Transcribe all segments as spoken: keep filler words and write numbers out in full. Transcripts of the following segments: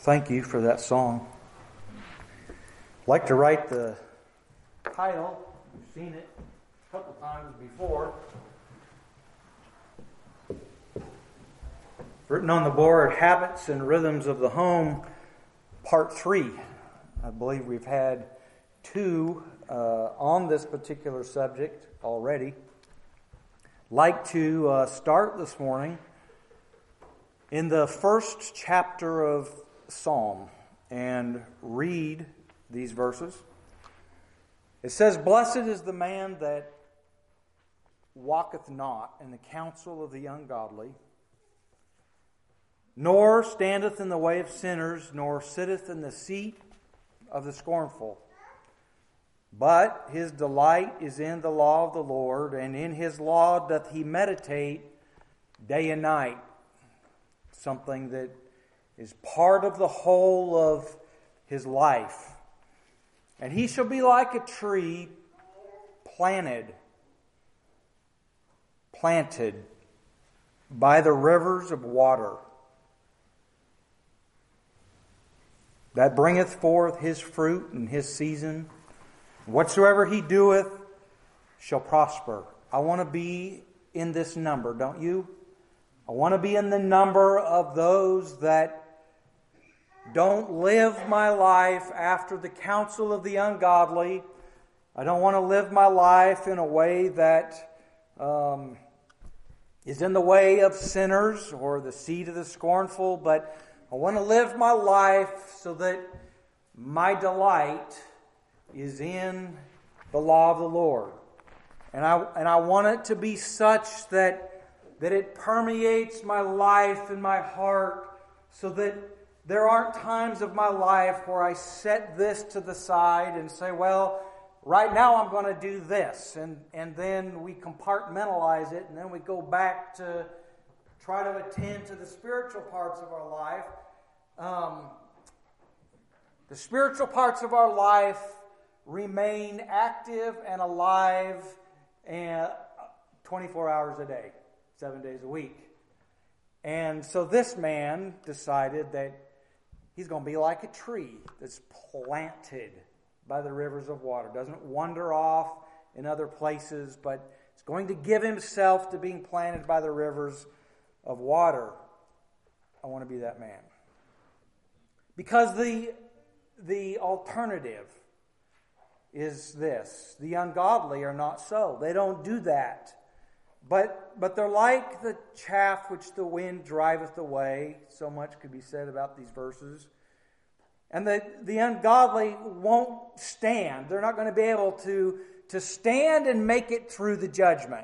Thank you for that song. I'd like to write the title. You've seen it a couple times before. Written on the board, Habits and Rhythms of the Home, Part three. I believe we've had two uh, on this particular subject already. I'd like to uh, start this morning in the first chapter of Psalm and read these verses. It says, "Blessed is the man that walketh not in the counsel of the ungodly, nor standeth in the way of sinners, nor sitteth in the seat of the scornful. But his delight is in the law of the Lord, and in his law doth he meditate day and night." Something that is part of the whole of his life. "And he shall be like a tree planted, planted by the rivers of water, that bringeth forth his fruit in his season. Whatsoever he doeth shall prosper." I want to be in this number, don't you? I want to be in the number of those that don't live my life after the counsel of the ungodly. I don't want to live my life in a way that um, is in the way of sinners or the seat of the scornful, but I want to live my life so that my delight is in the law of the Lord. And I and I want it to be such that that it permeates my life and my heart, so that there aren't times of my life where I set this to the side and say, well, right now I'm going to do this. And, and then we compartmentalize it, and then we go back to try to attend to the spiritual parts of our life. Um, the spiritual parts of our life remain active and alive and twenty-four hours a day, seven days a week. And so this man decided that he's going to be like a tree that's planted by the rivers of water. Doesn't wander off in other places, but it's going to give himself to being planted by the rivers of water. I want to be that man. Because the, the alternative is this. The ungodly are not so. They don't do that. But but they're like the chaff which the wind driveth away. So much could be said about these verses. And the, the ungodly won't stand. They're not going to be able to, to stand and make it through the judgment.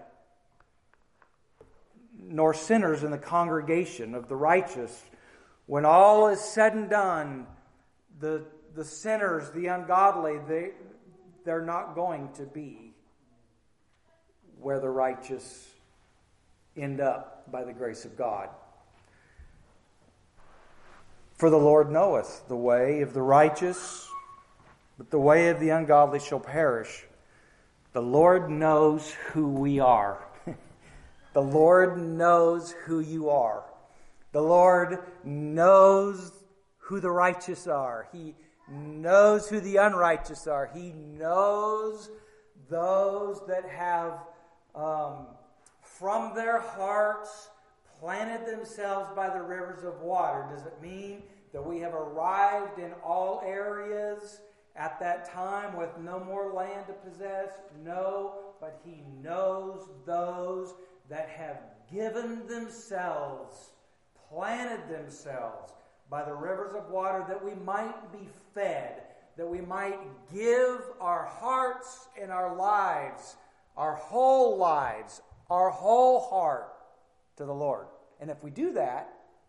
Nor sinners in the congregation of the righteous. When all is said and done, the, the sinners, the ungodly, they, they're not going to be where the righteous end up by the grace of God. "For the Lord knoweth the way of the righteous, but the way of the ungodly shall perish." The Lord knows who we are. The Lord knows who you are. The Lord knows who the righteous are. He knows who the unrighteous are. He knows those that have um, from their hearts planted themselves by the rivers of water. Does it mean that we have arrived in all areas at that time with no more land to possess? No, but He knows those that have given themselves, planted themselves by the rivers of water, that we might be fed, that we might give our hearts and our lives, our whole lives, our whole heart to the Lord. And if we do that,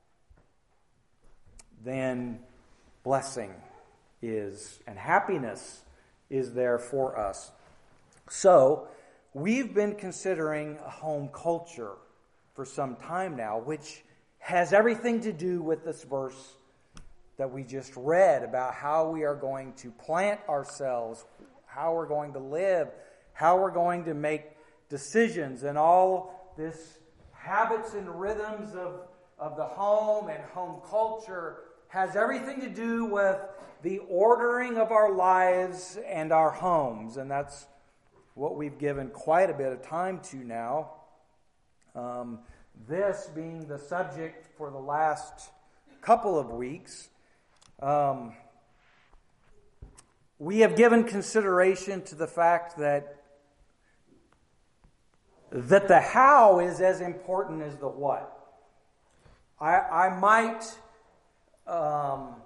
then blessing is, and happiness is there for us. So, we've been considering a home culture for some time now, which has everything to do with this verse that we just read about how we are going to plant ourselves, how we're going to live, how we're going to make decisions, and all this habits and rhythms of, of the home and home culture has everything to do with the ordering of our lives and our homes. And that's what we've given quite a bit of time to now. Um, this being the subject for the last couple of weeks. Um, we have given consideration to the fact that that the how is as important as the what. I, I might um,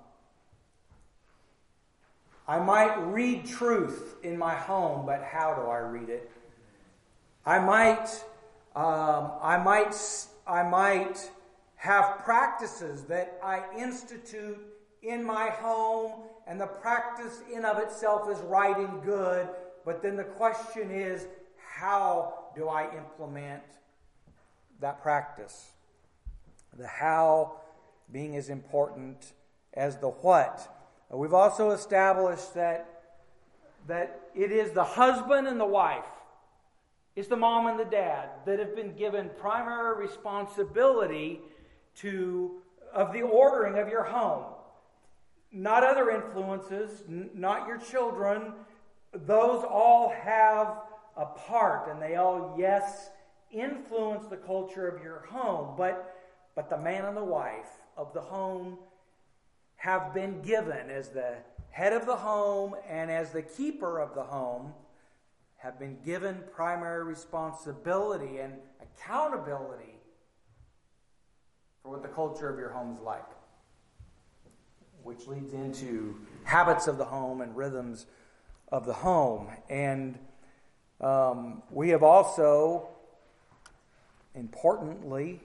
I might read truth in my home, but how do I read it? I might um, I might I might have practices that I institute in my home, and the practice in of itself is right and good. But then the question is, how do I implement that practice? The how being as important as the what. We've also established that, that it is the husband and the wife, it's the mom and the dad that have been given primary responsibility to of the ordering of your home. Not other influences, n- not your children. Those all have a part, and they all, yes, influence the culture of your home, but but the man and the wife of the home have been given, as the head of the home and as the keeper of the home, have been given primary responsibility and accountability for what the culture of your home is like, which leads into habits of the home and rhythms of the home. And Um, we have also, importantly,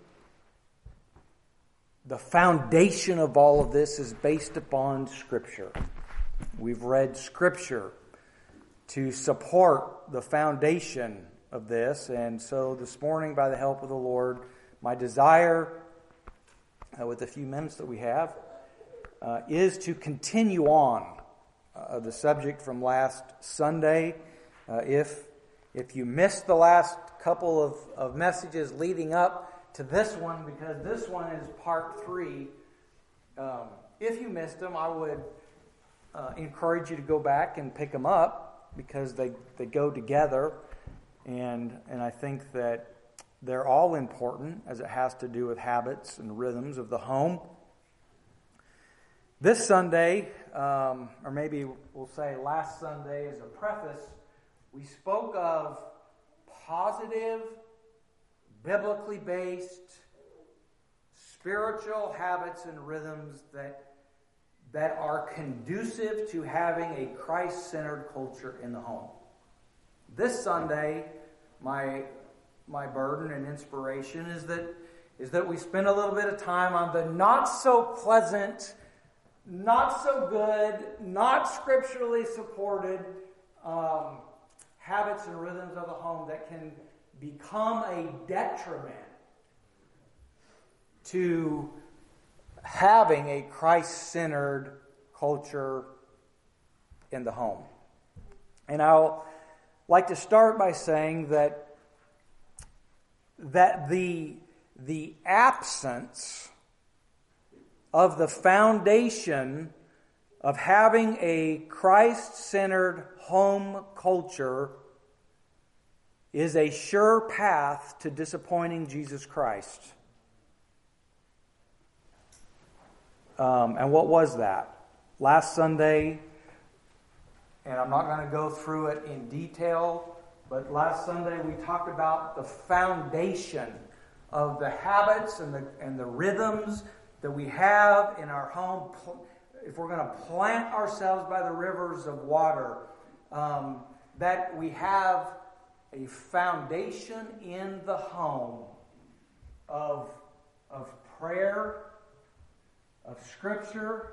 the foundation of all of this is based upon Scripture. We've read Scripture to support the foundation of this. And so this morning, by the help of the Lord, my desire, uh, with the few minutes that we have, uh, is to continue on uh, the subject from last Sunday. Uh, if If you missed the last couple of, of messages leading up to this one, because this one is part three, um, if you missed them, I would uh, encourage you to go back and pick them up, because they, they go together, and and I think that they're all important as it has to do with habits and rhythms of the home. This Sunday, um, or maybe we'll say last Sunday as a preface, we spoke of positive, biblically based, spiritual habits and rhythms that, that are conducive to having a Christ-centered culture in the home. This Sunday, my my burden and inspiration is that is that we spend a little bit of time on the not so pleasant, not so good, not scripturally supported um, habits and rhythms of the home that can become a detriment to having a Christ-centered culture in the home. And I'll like to start by saying that that the the absence of the foundation of having a Christ-centered home culture is a sure path to disappointing Jesus Christ. Um, and what was that? Last Sunday, and I'm not going to go through it in detail, but last Sunday we talked about the foundation of the habits and the and the rhythms that we have in our home. If we're going to plant ourselves by the rivers of water, um, that we have a foundation in the home of, of prayer, of Scripture,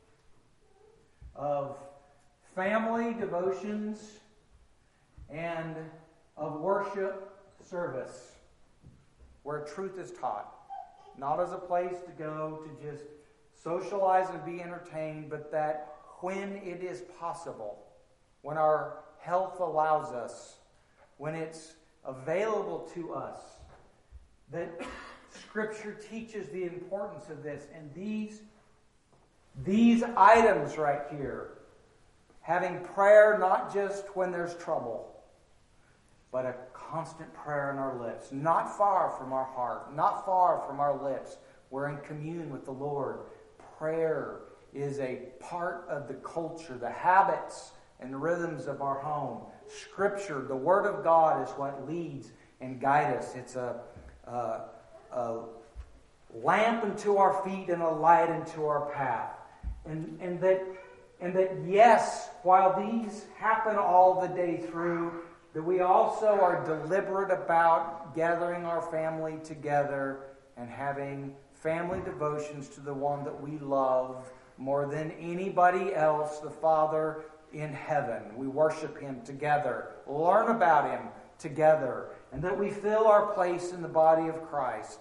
of family devotions, and of worship service, where truth is taught. Not as a place to go to just socialize and be entertained, but that when it is possible, when our health allows us, when it's available to us, that Scripture teaches the importance of this. And these these items right here, having prayer not just when there's trouble, but a constant prayer in our lips, not far from our heart, not far from our lips. We're in commune with the Lord. Prayer is a part of the culture, the habits and rhythms of our home. Scripture, the Word of God, is what leads and guides us. It's a, a, a lamp unto our feet and a light unto our path. And, and that, and that, yes, while these happen all the day through, that we also are deliberate about gathering our family together and having family devotions to the one that we love more than anybody else, the Father in heaven. We worship Him together, learn about Him together, and that we fill our place in the body of Christ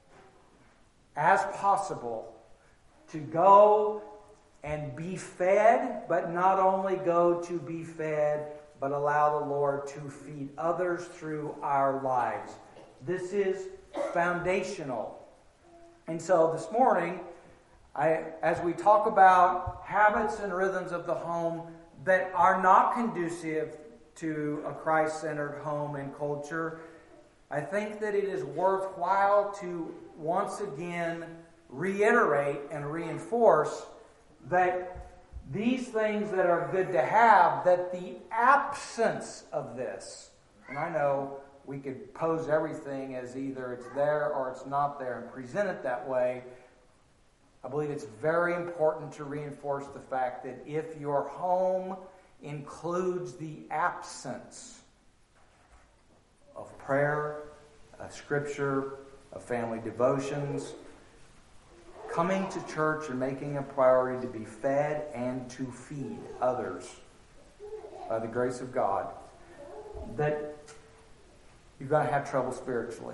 as possible to go and be fed, but not only go to be fed, but allow the Lord to feed others through our lives. This is foundational. And so this morning, I, as we talk about habits and rhythms of the home that are not conducive to a Christ-centered home and culture, I think that it is worthwhile to once again reiterate and reinforce that these things that are good to have, that the absence of this, and I know we could pose everything as either it's there or it's not there and present it that way. I believe it's very important to reinforce the fact that if your home includes the absence of prayer, of Scripture, of family devotions, coming to church and making a priority to be fed and to feed others by the grace of God, that you're going to have trouble spiritually.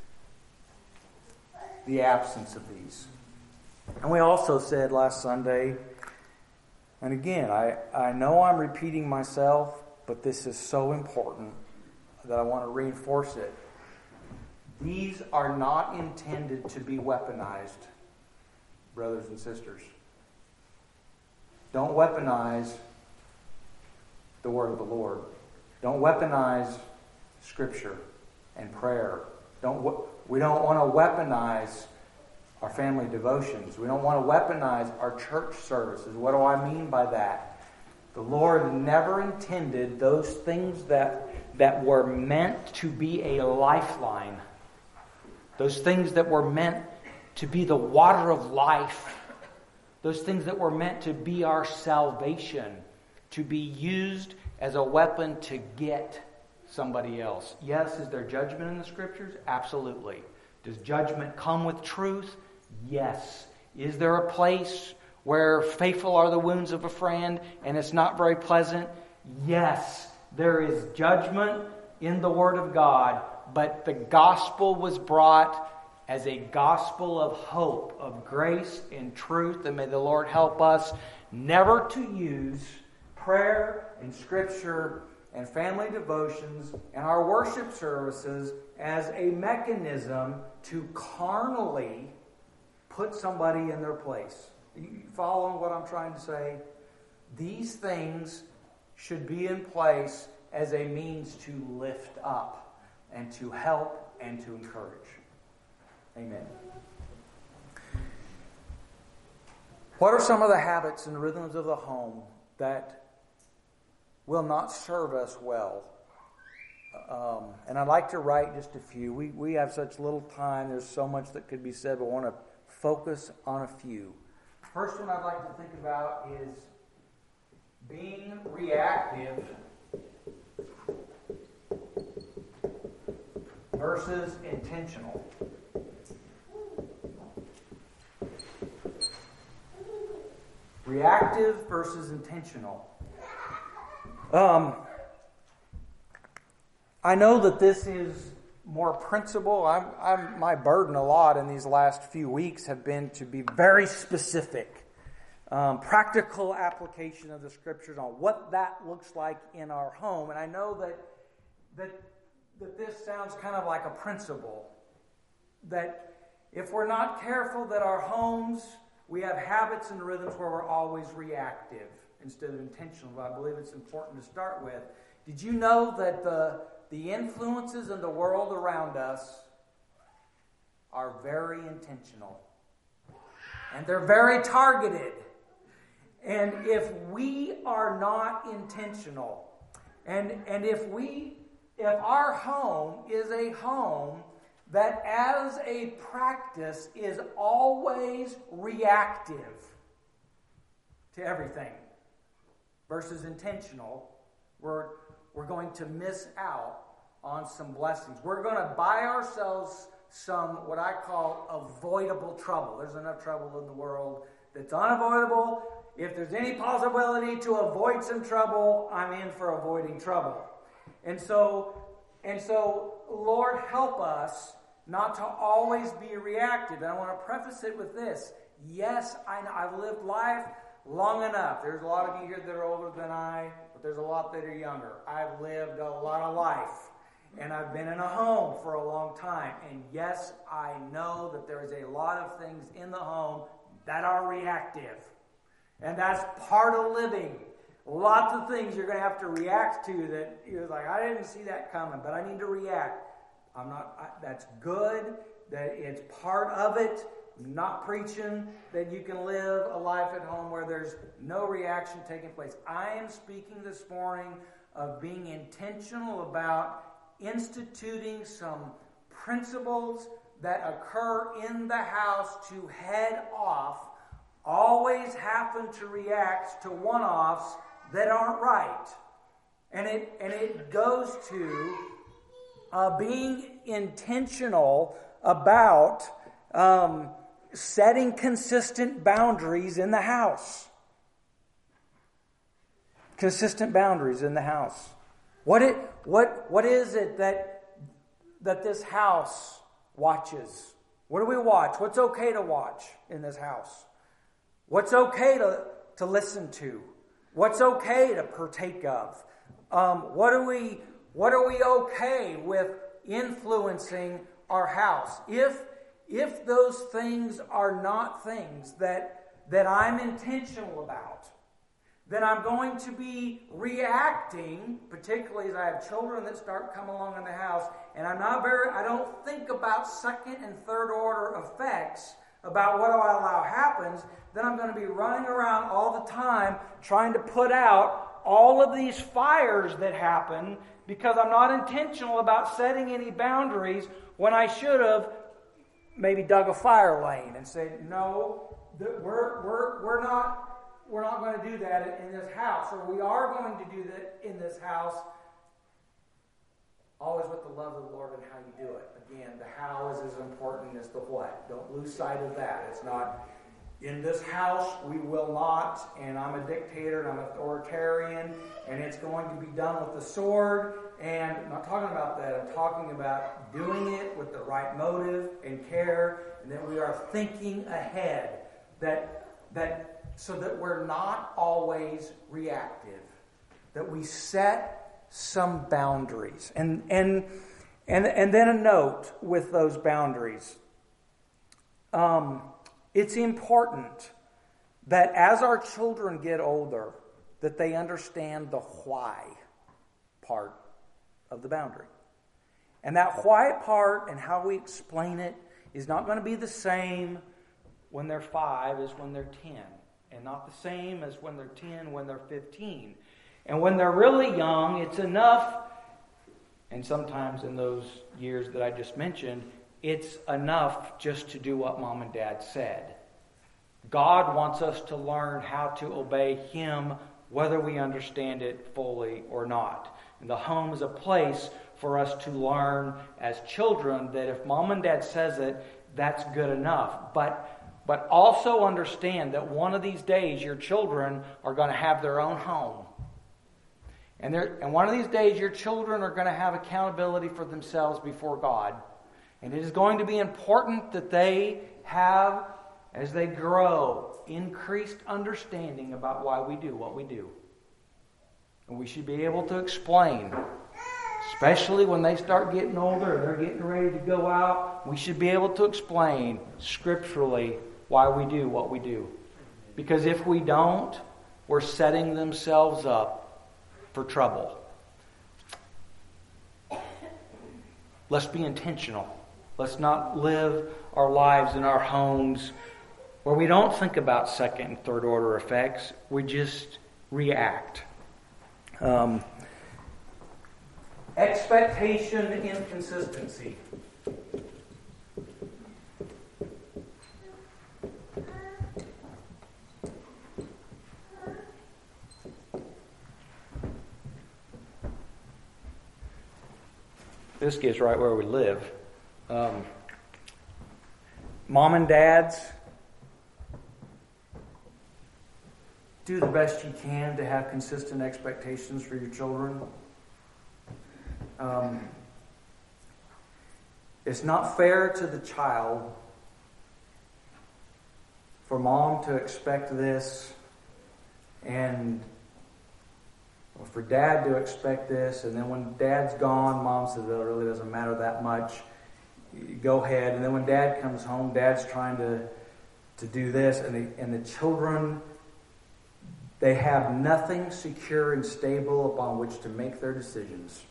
The absence of these. And we also said last Sunday, and again, I, I know I'm repeating myself, but this is so important that I want to reinforce it. These are not intended to be weaponized, brothers and sisters. Don't weaponize the word of the Lord. Don't weaponize Scripture and prayer. Don't we don't want to weaponize our family devotions. We don't want to weaponize our church services. What do I mean by that? The Lord never intended those things that, that were meant to be a lifeline, those things that were meant to be the water of life, those things that were meant to be our salvation, to be used as a weapon to get somebody else. Yes, is there judgment in the Scriptures? Absolutely. Does judgment come with truth? Yes. Is there a place where faithful are the wounds of a friend and it's not very pleasant? Yes. There is judgment in the Word of God, but the gospel was brought as a gospel of hope, of grace and truth, and may the Lord help us never to use prayer and Scripture and family devotions and our worship services as a mechanism to carnally put somebody in their place. You following what I'm trying to say? These things should be in place as a means to lift up and to help and to encourage. Amen. What are some of the habits and rhythms of the home that will not serve us well? Um, and I'd like to write just a few. We we have such little time. There's so much that could be said, but I want to focus on a few. First one I'd like to think about is being reactive versus intentional. Reactive versus intentional. Um, I know that this is more principle. I'm, I'm, my burden a lot in these last few weeks have been to be very specific. Um, practical application of the Scriptures on what that looks like in our home. And I know that, that, that this sounds kind of like a principle. That if we're not careful, that our homes we have habits and rhythms where we're always reactive instead of intentional. But I believe it's important to start with. Did you know that the, the influences in the world around us are very intentional? And they're very targeted. And if we are not intentional, and, and if we, if our home is a home that as a practice is always reactive to everything versus intentional, we're, we're going to miss out on some blessings. We're going to buy ourselves some, what I call, avoidable trouble. There's enough trouble in the world that's unavoidable. If there's any possibility to avoid some trouble, I'm in for avoiding trouble. And so, and so, Lord, help us not to always be reactive. And I want to preface it with this. Yes, I know, I've lived life long enough. There's a lot of you here that are older than I, but there's a lot that are younger. I've lived a lot of life. And I've been in a home for a long time. And yes, I know that there is a lot of things in the home that are reactive. And that's part of living. Lots of things you're going to have to react to that you're like, I didn't see that coming, but I need to react. I'm not, I, that's good, that it's part of it. I'm not preaching that you can live a life at home where there's no reaction taking place. I am speaking this morning of being intentional about instituting some principles that occur in the house to head off, always happen to react to one-offs that aren't right. And it and it goes to uh, being intentional about um, setting consistent boundaries in the house. Consistent boundaries in the house. What it what what is it that that this house watches? What do we watch? What's okay to watch in this house? What's okay to, to listen to? What's okay to partake of? Um, what are we what are we okay with influencing our house? If if those things are not things that that I'm intentional about, then I'm going to be reacting, particularly as I have children that start coming along in the house, and I'm not very, I don't think about second and third order effects about what do I allow happens. Then I'm going to be running around all the time trying to put out all of these fires that happen because I'm not intentional about setting any boundaries when I should have maybe dug a fire lane and said, no, we're we're we're not. We're not going to do that in this house, or we are going to do that in this house, always with the love of the Lord and how you do it. Again, the how is as important as the what. Don't lose sight of that. It's not, in this house we will not, and I'm a dictator and I'm authoritarian, and it's going to be done with the sword, and I'm not talking about that. I'm talking about doing it with the right motive and care, and that we are thinking ahead, that that so that we're not always reactive, that we set some boundaries. And and and, and then a note with those boundaries. Um, it's important that as our children get older, that they understand the why part of the boundary. And that why part and how we explain it is not going to be the same when they're five as when they're ten. And not the same as when they're ten, when they're fifteen. And when they're really young, it's enough, and sometimes in those years that I just mentioned, it's enough just to do what mom and dad said. God wants us to learn how to obey Him, whether we understand it fully or not. And the home is a place for us to learn as children that if mom and dad says it, that's good enough. But But also understand that one of these days your children are going to have their own home. And, and one of these days your children are going to have accountability for themselves before God. And it is going to be important that they have, as they grow, increased understanding about why we do what we do. And we should be able to explain, especially when they start getting older, they're getting ready to go out, we should be able to explain scripturally why we do what we do. Because if we don't, we're setting themselves up for trouble. Let's be intentional. Let's not live our lives in our homes where we don't think about second and third order effects. We just react. Um, expectation inconsistency. This gets right where we live. Um, mom and dads, do the best you can to have consistent expectations for your children. Um, it's not fair to the child for mom to expect this and or for dad to expect this, and then when dad's gone, mom says, well, it really doesn't matter that much. You go ahead. And then when dad comes home, dad's trying to, to do this, and the, and the children, they have nothing secure and stable upon which to make their decisions.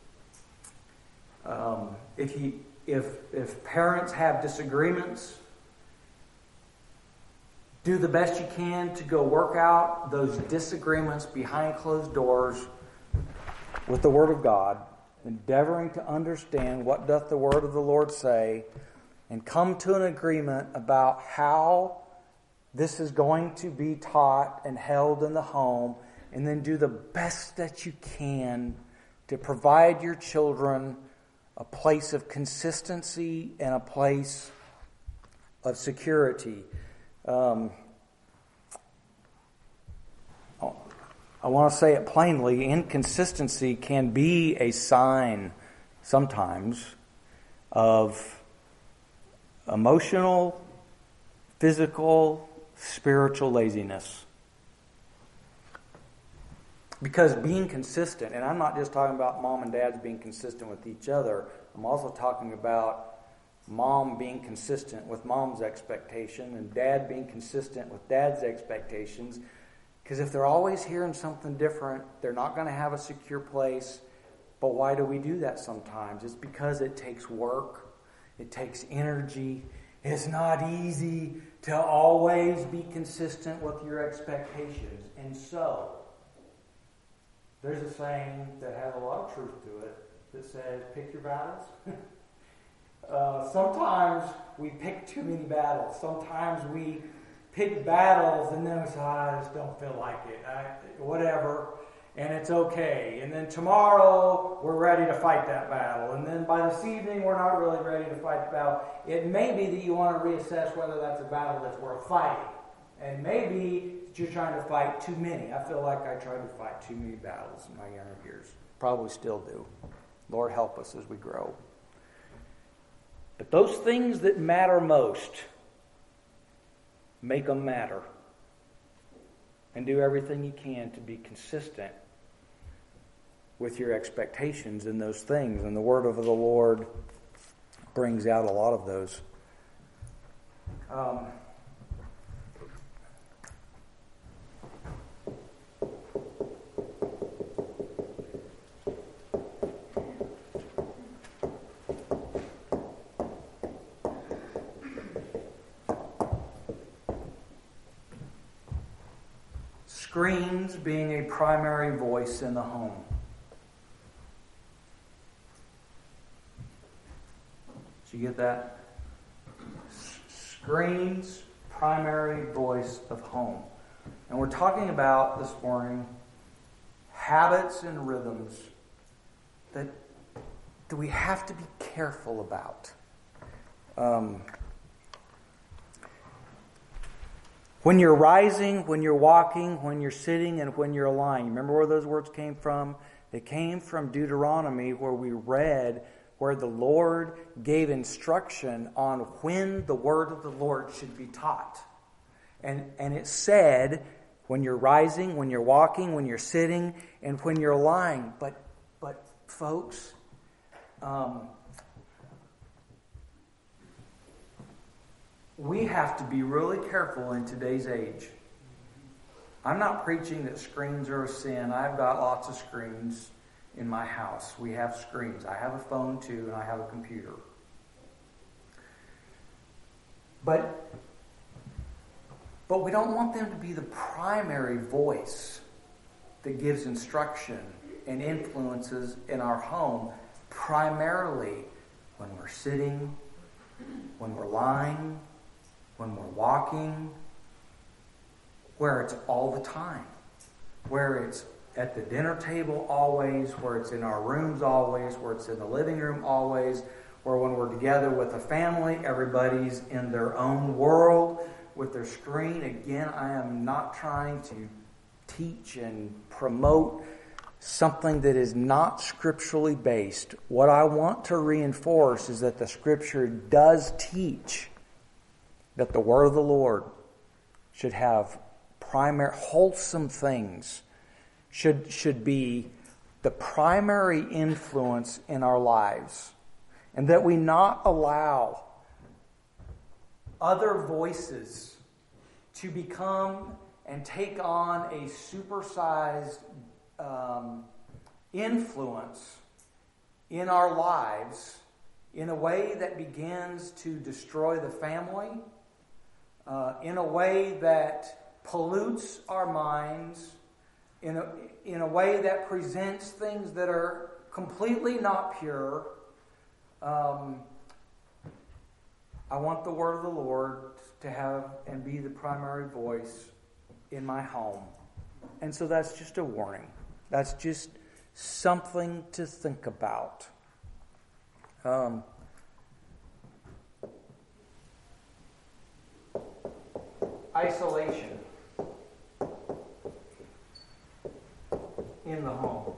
Um, if, you, if, if parents have disagreements, do the best you can to go work out those disagreements behind closed doors with the Word of God, endeavoring to understand what doth the Word of the Lord say, and come to an agreement about how this is going to be taught and held in the home, and then do the best that you can to provide your children a place of consistency and a place of security. Um, I want to say it plainly, inconsistency can be a sign sometimes of emotional, physical, spiritual laziness. Because being consistent, and I'm not just talking about mom and dads being consistent with each other, I'm also talking about mom being consistent with mom's expectation and dad being consistent with dad's expectations. Because if they're always hearing something different, they're not going to have a secure place. But why do we do that sometimes? It's because it takes work. It takes energy. It's not easy to always be consistent with your expectations. And so, there's a saying that has a lot of truth to it that says, pick your battles. uh, sometimes we pick too many battles. Sometimes we pick battles and then we say, I just don't feel like it. I, whatever. And it's okay. And then tomorrow we're ready to fight that battle. And then by this evening we're not really ready to fight the battle. It may be that you want to reassess whether that's a battle that's worth fighting. And maybe you're trying to fight too many. I feel like I tried to fight too many battles in my younger years. Probably still do. Lord help us as we grow. But those things that matter most, make them matter. And do everything you can to be consistent with your expectations in those things. And the word of the Lord brings out a lot of those. Um, Screens being a primary voice in the home. Did you get that? Screens, primary voice of home. And we're talking about this morning habits and rhythms that, that we have to be careful about. Um, When you're rising, when you're walking, when you're sitting, and when you're lying. Remember where those words came from? They came from Deuteronomy, where we read where the Lord gave instruction on when the word of the Lord should be taught. And, and it said, when you're rising, when you're walking, when you're sitting, and when you're lying. But, but folks, um, we have to be really careful in today's age. I'm not preaching that screens are a sin. I've got lots of screens in my house. We have screens. I have a phone too, and I have a computer. But, but we don't want them to be the primary voice that gives instruction and influences in our home, primarily when we're sitting, when we're lying, when we're walking, where it's all the time, where it's at the dinner table always, where it's in our rooms always, where it's in the living room always, where when we're together with a family, everybody's in their own world with their screen. Again, I am not trying to teach and promote something that is not scripturally based. What I want to reinforce is that the Scripture does teach that the Word of the Lord should have primary, wholesome things, should, should be the primary influence in our lives, and that we not allow other voices to become and take on a supersized um, influence in our lives in a way that begins to destroy the family, uh, in a way that pollutes our minds, in a, in a way that presents things that are completely not pure. Um, I want the Word of the Lord to have and be the primary voice in my home. And so that's just a warning. That's just something to think about. Um, isolation in the home.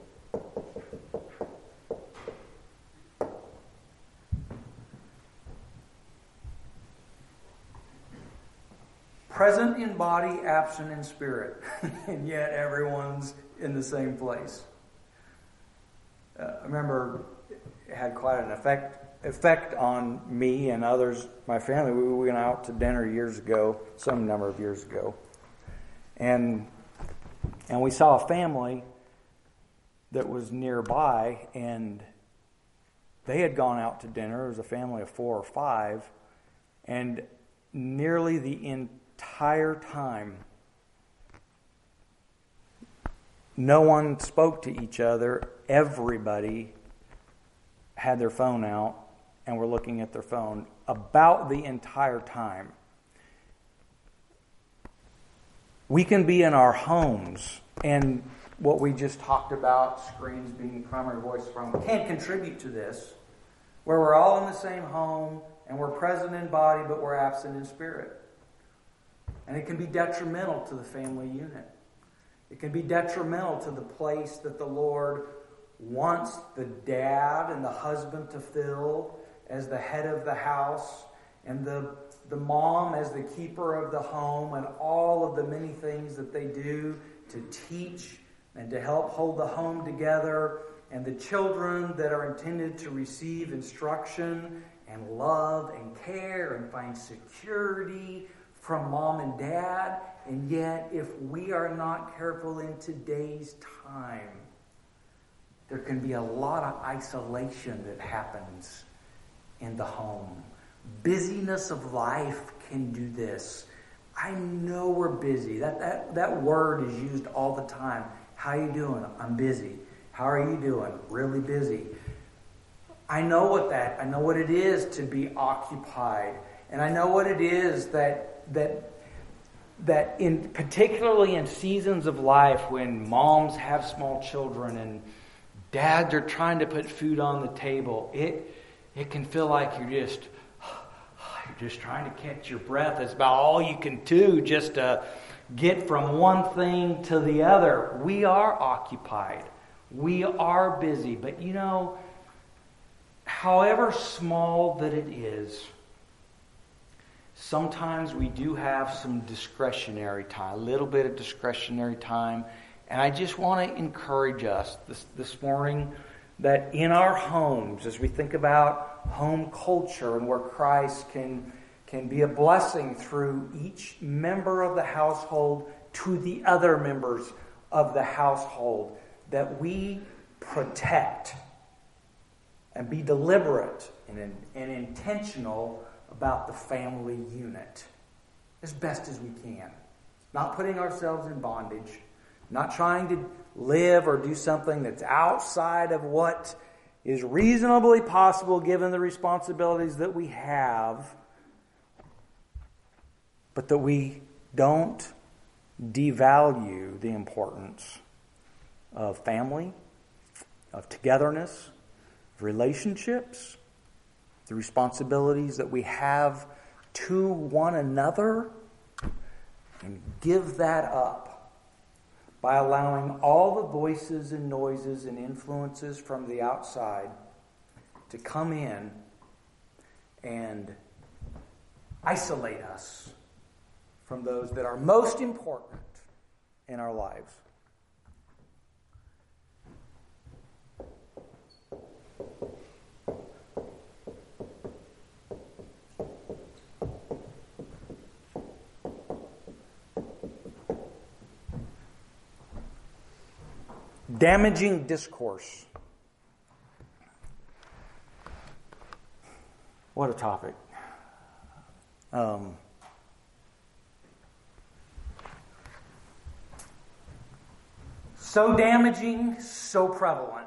Present in body, absent in spirit, and yet everyone's in the same place. Uh, I remember it had quite an effect effect on me and others, my family. We went out to dinner years ago, some number of years ago, and and we saw a family that was nearby, and they had gone out to dinner. It was a family of four or five, and nearly the entire entire time, no one spoke to each other. Everybody had their phone out and were looking at their phone about the entire time. We can be in our homes, and what we just talked about, screens being the primary voice from, can contribute to this, where we're all in the same home and we're present in body but we're absent in spirit. And it can be detrimental to the family unit. It can be detrimental to the place that the Lord wants the dad and the husband to fill as the head of the house, and the, the mom as the keeper of the home, and all of the many things that they do to teach and to help hold the home together, and the children that are intended to receive instruction and love and care and find security from mom and dad. And yet, if we are not careful in today's time, there can be a lot of isolation that happens in the home. Busyness of life can do this. I know we're busy. That, that, that word is used all the time. How are you doing? I'm busy. How are you doing? Really busy. I know what that, I know what it is to be occupied. And I know what it is that that that in particularly in seasons of life when moms have small children and dads are trying to put food on the table, it it can feel like you're just you're just trying to catch your breath. It's about all you can do just to get from one thing to the other. We are occupied. We are busy. But you know, however small that it is, sometimes we do have some discretionary time, a little bit of discretionary time. And I just want to encourage us this, this morning that in our homes, as we think about home culture and where Christ can, can be a blessing through each member of the household to the other members of the household, that we protect and be deliberate and, and intentional about the family unit as best as we can. Not putting ourselves in bondage, not trying to live or do something that's outside of what is reasonably possible given the responsibilities that we have, but that we don't devalue the importance of family, of togetherness, of relationships, the responsibilities that we have to one another, and give that up by allowing all the voices and noises and influences from the outside to come in and isolate us from those that are most important in our lives. Damaging discourse. What a topic. Um, so damaging, so prevalent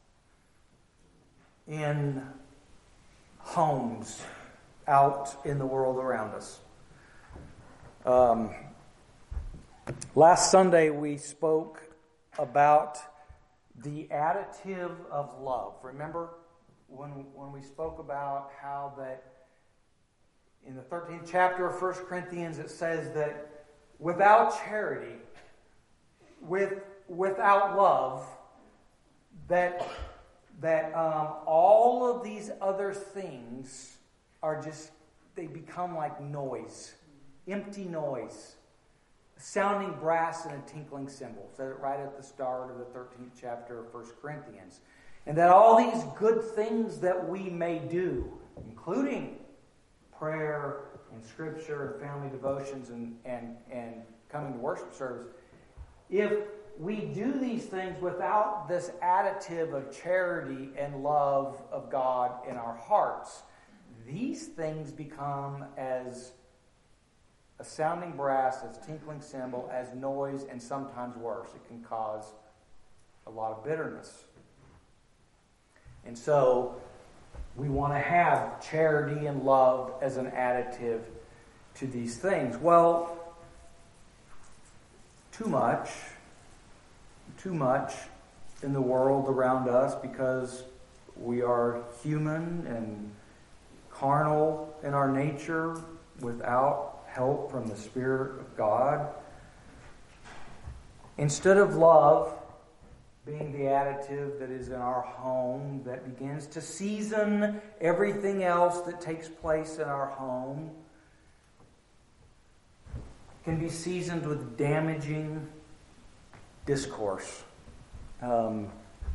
in homes out in the world around us. Um, last Sunday we spoke about the additive of love. Remember when, when we spoke about how that in the thirteenth chapter of First Corinthians it says that without charity, with without love, that that um, all of these other things are just, they become like noise, empty noise. Sounding brass and a tinkling cymbal. Said it right at the start of the thirteenth chapter of First Corinthians. And that all these good things that we may do, including prayer and scripture and family devotions and, and, and coming to worship service, if we do these things without this additive of charity and love of God in our hearts, these things become as a sounding brass, as tinkling cymbal, as noise, and sometimes worse. It can cause a lot of bitterness. And so we want to have charity and love as an additive to these things. Well, too much, too much in the world around us, because we are human and carnal in our nature without help from the Spirit of God. Instead of love being the additive that is in our home, that begins to season everything else that takes place in our home, can be seasoned with damaging discourse. Um,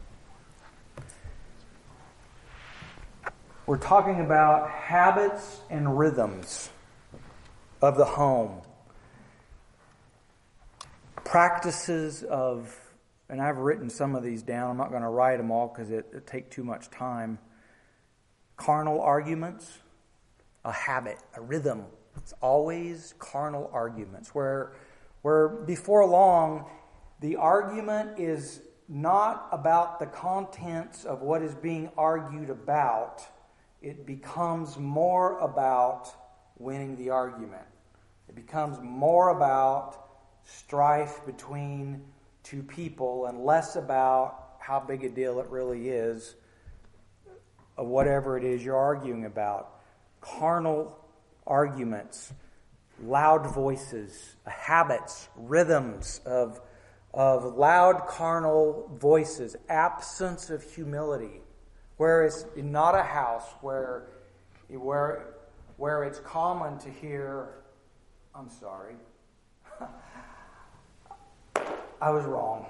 we're talking about habits and rhythms of the home. Practices of, and I've written some of these down. I'm not going to write them all because it would take too much time. Carnal arguments, a habit, a rhythm. It's always carnal arguments where, where before long, the argument is not about the contents of what is being argued about. It becomes more about winning the argument. It becomes more about strife between two people and less about how big a deal it really is of whatever it is you're arguing about. Carnal arguments, loud voices, habits, rhythms of, of loud carnal voices, absence of humility, where it's not a house where, where, where it's common to hear, I'm sorry, I was wrong.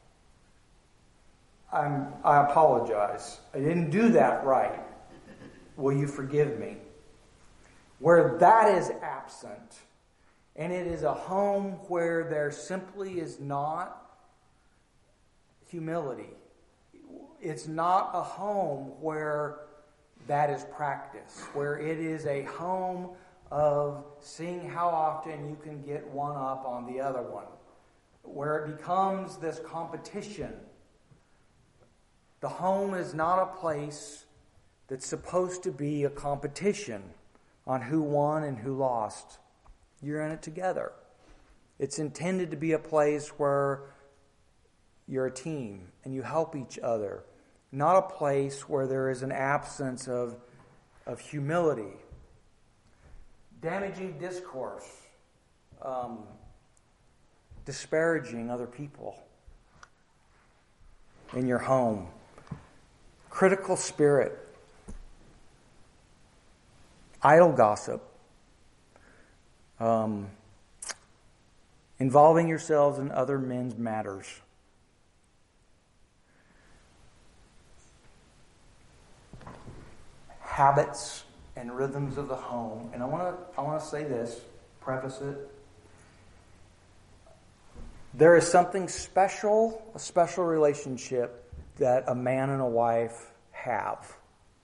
I'm, I apologize. I didn't do that right. Will you forgive me? where that is absent, and it is a home where there simply is not humility. It's not a home where that is practiced, where it is a home of seeing how often you can get one up on the other one, where it becomes this competition. The home is not a place that's supposed to be a competition on who won and who lost. You're in it together. It's intended to be a place where you're a team and you help each other, not a place where there is an absence of, of humility. Damaging discourse, um, disparaging other people in your home, critical spirit, idle gossip, um, involving yourselves in other men's matters. Habits and rhythms of the home. And I want to I want to say this, preface it. There is something special, a special relationship that a man and a wife have,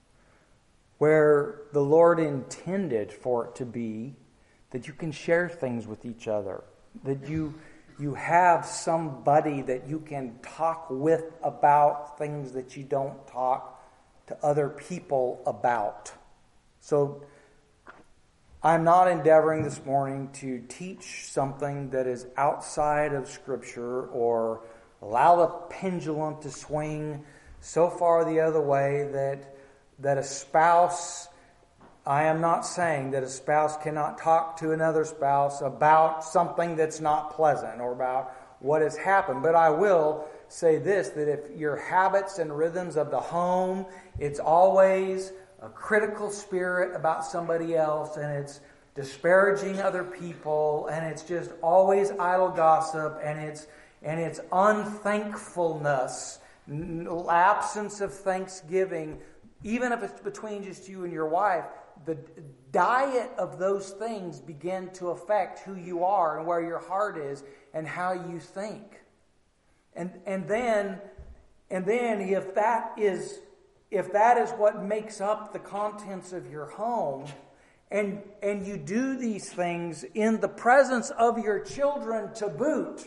where the Lord intended for it to be that you can share things with each other, that you you have somebody that you can talk with about things that you don't talk to other people about. So I'm not endeavoring this morning to teach something that is outside of Scripture or allow the pendulum to swing so far the other way that that a spouse, I am not saying that a spouse cannot talk to another spouse about something that's not pleasant or about what has happened. But I will say this, that if your habits and rhythms of the home, it's always a critical spirit about somebody else, and it's disparaging other people, and it's just always idle gossip, and it's and it's unthankfulness, absence of thanksgiving, even if it's between just you and your wife. The diet of those things begin to affect who you are and where your heart is and how you think. And and then and then if that is if that is what makes up the contents of your home, and and you do these things in the presence of your children to boot,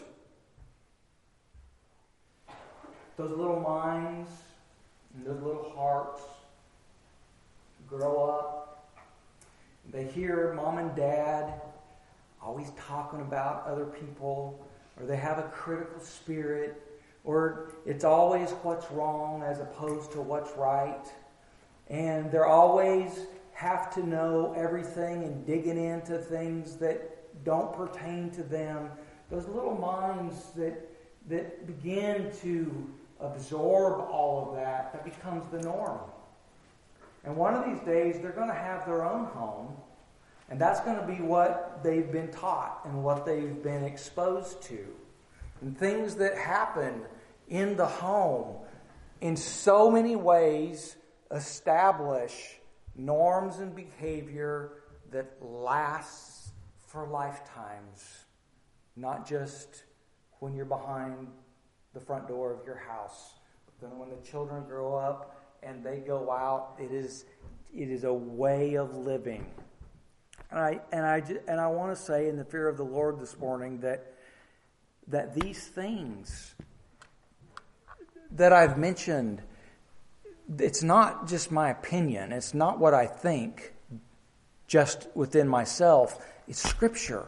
those little minds and those little hearts grow up. They hear mom and dad always talking about other people, or they have a critical spirit, or it's always what's wrong as opposed to what's right. And they're always have to know everything and digging into things that don't pertain to them. Those little minds that that begin to absorb all of that, that becomes the norm. And one of these days, they're going to have their own home, and that's going to be what they've been taught and what they've been exposed to. And things that happen in the home in so many ways establish norms and behavior that lasts for lifetimes, not just when you're behind the front door of your house. But then when the children grow up and they go out, it is it is a way of living. And I and I and I want to say in the fear of the Lord this morning that that these things that I've mentioned, it's not just my opinion. It's not what I think just within myself. It's Scripture.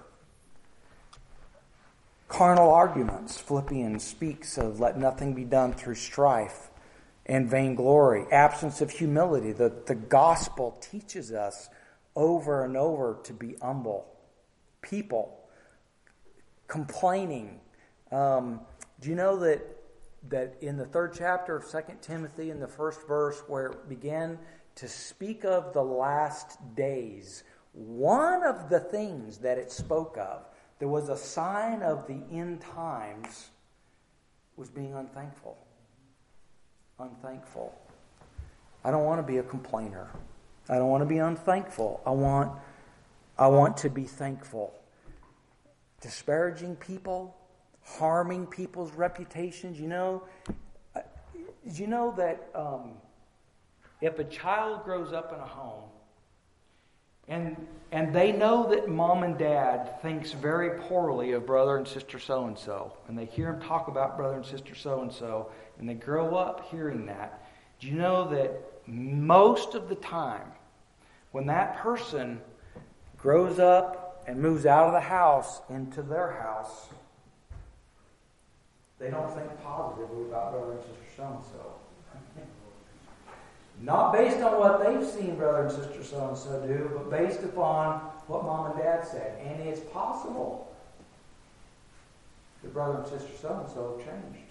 Carnal arguments. Philippians speaks of let nothing be done through strife and vainglory. Absence of humility. The, the gospel teaches us over and over to be humble people. Complaining. Um, do you know that that in the third chapter of Second Timothy, in the first verse, where it began to speak of the last days, one of the things that it spoke of, there was a sign of the end times, was being unthankful. Unthankful. I don't want to be a complainer. I don't want to be unthankful. I want I want to be thankful. Disparaging people, harming people's reputations. You know, you know that um, if a child grows up in a home and and they know that mom and dad thinks very poorly of brother and sister so-and-so, and they hear them talk about brother and sister so-and-so, and they grow up hearing that, do you know that most of the time when that person grows up and moves out of the house into their house, they don't think positively about brother and sister so-and-so. Not based on what they've seen brother and sister so-and-so do, but based upon what mom and dad said. And it's possible that brother and sister so-and-so have changed.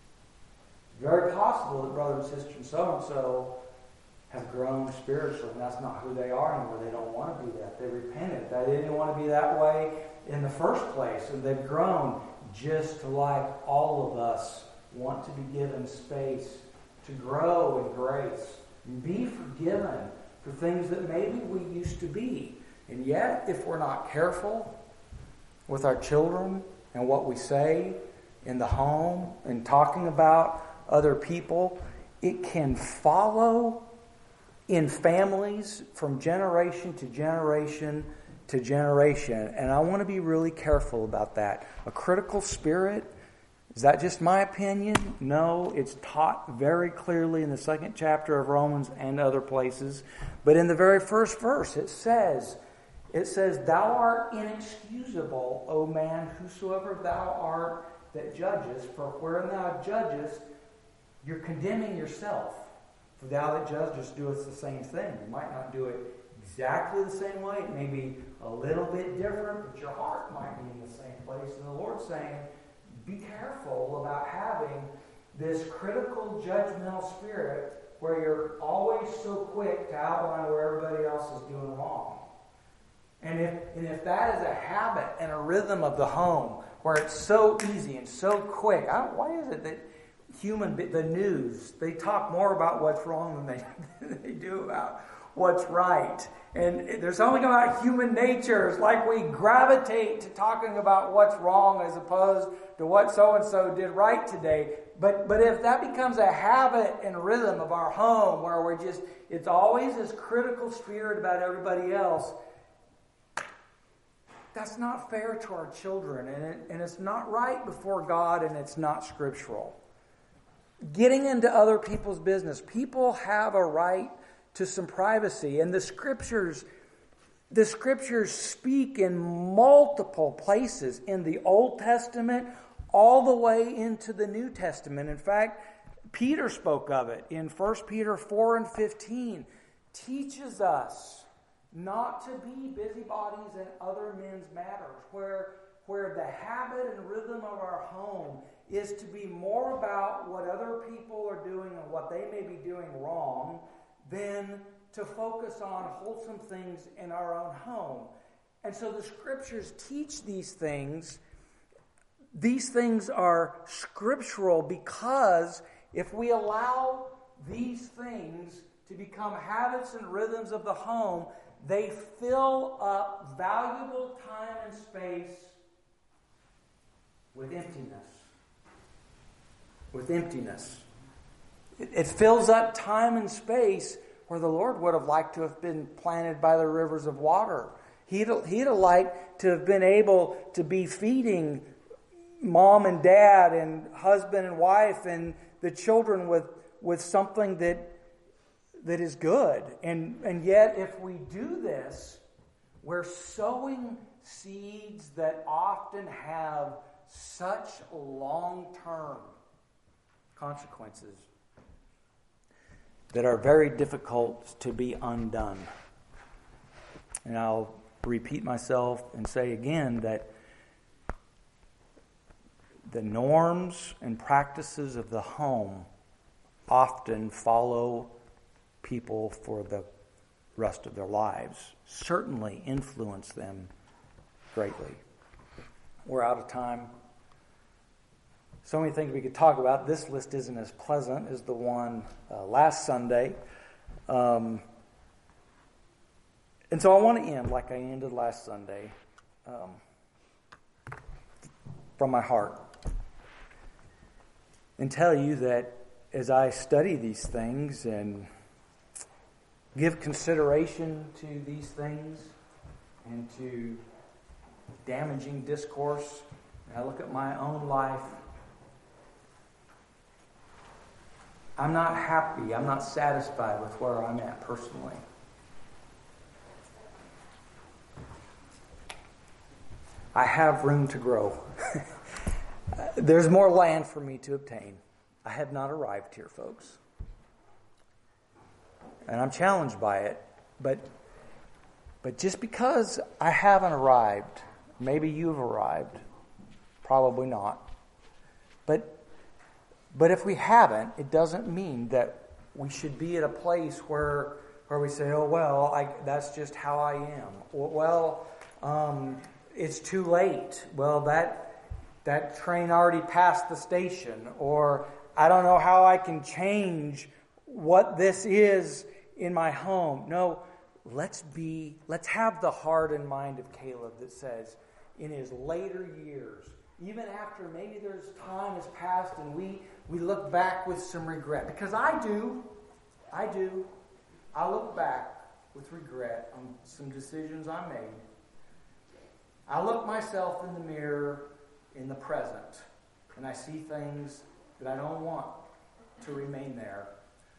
Very possible that brother and sister so-and-so have grown spiritually, and that's not who they are anymore. They don't want to be that. They repented. They didn't want to be that way in the first place, and they've grown just like all of us want to be given space to grow in grace and be forgiven for things that maybe we used to be. And yet, if we're not careful with our children and what we say in the home and talking about other people, it can follow in families from generation to generation to generation. And I want to be really careful about that. A critical spirit, is that just my opinion? No, it's taught very clearly in the second chapter of Romans and other places. But in the very first verse, it says, it says, "Thou art inexcusable, O man, whosoever thou art that judgest, for wherein thou judgest, you're condemning yourself. For thou that judgest doest the same thing." You might not do it exactly the same way. It may be a little bit different, but your heart might be in the same place. And the Lord's saying, be careful about having this critical, judgmental spirit where you're always so quick to outline where everybody else is doing wrong. And if, and if that is a habit and a rhythm of the home where it's so easy and so quick, I don't, why is it that human, the news, they talk more about what's wrong than they, than they do about what's right. And there's something about human nature. It's like we gravitate to talking about what's wrong as opposed to what so-and-so did right today. But but if that becomes a habit and rhythm of our home where we're just, it's always this critical spirit about everybody else, that's not fair to our children. And, it, and it's not right before God, and it's not scriptural. Getting into other people's business. People have a right to some privacy. And the scriptures, the scriptures speak in multiple places in the Old Testament all the way into the New Testament. In fact, Peter spoke of it in First Peter four and fifteen. Teaches us not to be busybodies in other men's matters, where, where the habit and rhythm of our home is to be more about what other people are doing and what they may be doing wrong than to focus on wholesome things in our own home. And so the scriptures teach these things. These things are scriptural because if we allow these things to become habits and rhythms of the home, they fill up valuable time and space with emptiness. With emptiness. It, it fills up time and space where the Lord would have liked to have been planted by the rivers of water. He'd, he'd have liked to have been able to be feeding mom and dad and husband and wife and the children with, with something that that is good. And, and yet if we do this, we're sowing seeds that often have such long-term consequences that are very difficult to be undone. And I'll repeat myself and say again that the norms and practices of the home often follow people for the rest of their lives, certainly influence them greatly. We're out of time. So many things we could talk about. This list isn't as pleasant as the one uh, last Sunday. Um, And so I want to end like I ended last Sunday, um, from my heart, and tell you that as I study these things and give consideration to these things and to damaging discourse, and I look at my own life, I'm not happy, I'm not satisfied with where I'm at personally. I have room to grow. There's more land for me to obtain. I have not arrived here, folks. And I'm challenged by it. But, but just because I haven't arrived, maybe you've arrived, probably not. But, but if we haven't, it doesn't mean that we should be at a place where, where we say, oh, well, I, that's just how I am. Or, well, um, it's too late. Well, that that train already passed the station. Or I don't know how I can change what this is in my home. No, let's be, let's have the heart and mind of Caleb that says, in his later years, even after maybe there's time has passed and we, we look back with some regret. Because I do. I do. I look back with regret on some decisions I made. I look myself in the mirror in the present, and I see things that I don't want to remain there.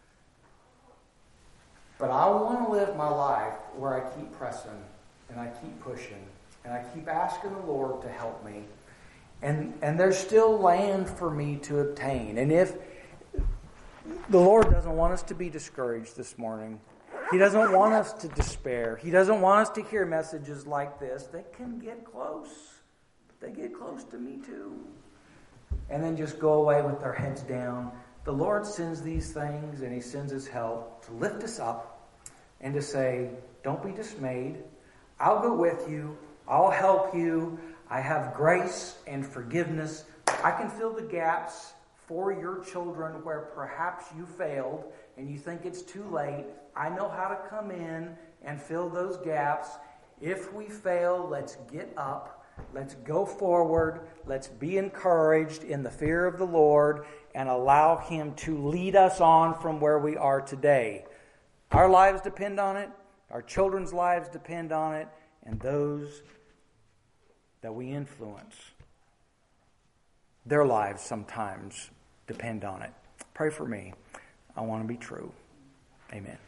But I want to live my life where I keep pressing, and I keep pushing, and I keep asking the Lord to help me. And, and there's still land for me to obtain. And if the Lord doesn't want us to be discouraged this morning, He doesn't want us to despair. He doesn't want us to hear messages like this. They can get close. They get close to me too. And then just go away with their heads down. The Lord sends these things, and He sends His help to lift us up and to say, don't be dismayed. I'll go with you. I'll help you. I have grace and forgiveness. I can fill the gaps for your children where perhaps you failed and you think it's too late. I know how to come in and fill those gaps. If we fail, let's get up. Let's go forward. Let's be encouraged in the fear of the Lord and allow Him to lead us on from where we are today. Our lives depend on it. Our children's lives depend on it. And those that we influence, their lives sometimes depend on it. Pray for me. I want to be true. Amen.